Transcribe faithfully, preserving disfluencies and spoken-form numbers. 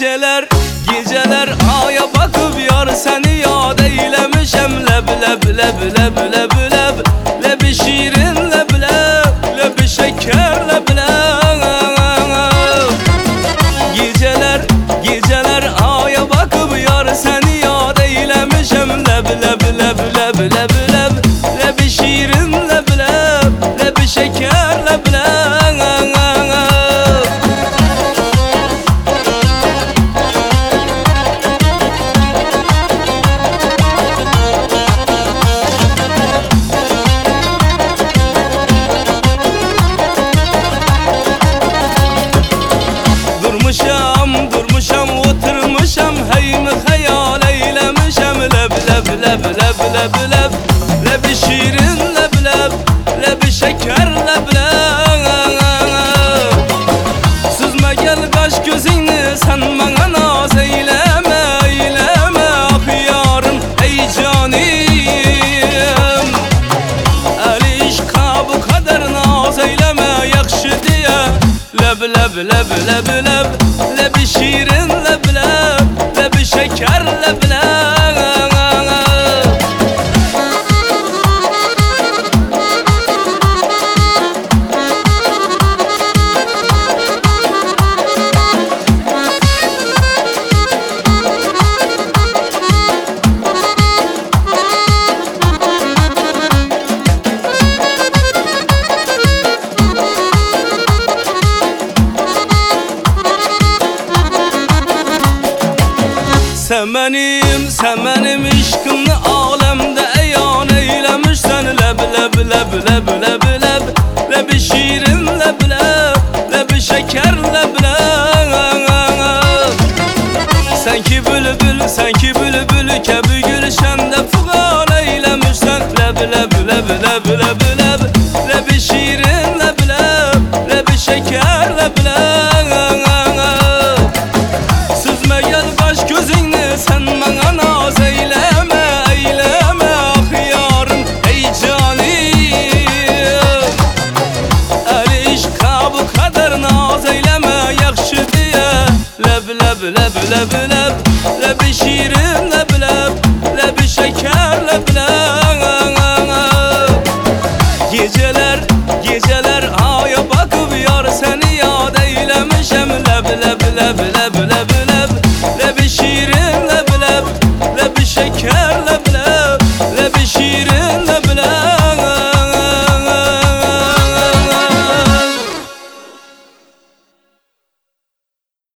Geceler, geceler aya bakıp yar seni yad eylemişem. Leb leb leb leb leb leb lebi şirin leb leb lebi şeker leb leb. Geceler, geceler aya bakıp yar seni yad eylemişem. Leb leb leb leb leb leb lebi şirin leb leb lebi şeker leb leb. Durmuşam, durmuşam, oturmuşam, heymi hayal eylemişem. Leb leb leb leb leb leb lebi şirin leb leb lebi şeker leb leb. Süzme gel kaş gözünü sen bana naz eyleme eyleme. Ah yarım ey canim, el işka bu kadar naz eyleme yakşı diye. Leb leb leb leb leb lebi şirin leb leb lebi şeker leb leb. Sen benim, sen benim işkimni alemde eyan eylemişsen. Leb leb leb leb leb leb lebi şirin leb leb lebi şeker leb leb. Sen ki bülbül, sen ki bülbül kebi gülşende fugan eylemişsen. Leb leb leb leb leb leb lebi şirin leb leb lebi şeker leb leb. Süzme gel baş gözünü sen bana naz eyleme eyleme. Ah yarım ey canim, el işka bu kadar naz eyleme yakşı diye. Leb leb leb leb leb lebi şirin leb leb lebi şeker leb leb.